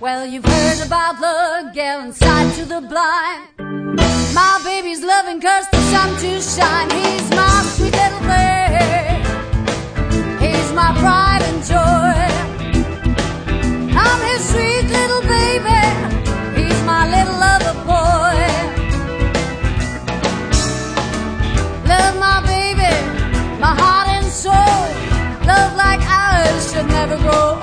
Well, you've heard about love giving sight to the blind. My baby's loving cause the sun to shine. He's my sweet little thing. He's my pride and joy. I'm his sweet little baby. He's my little lover boy. Love my baby, my heart and soul. Love like ours should never grow.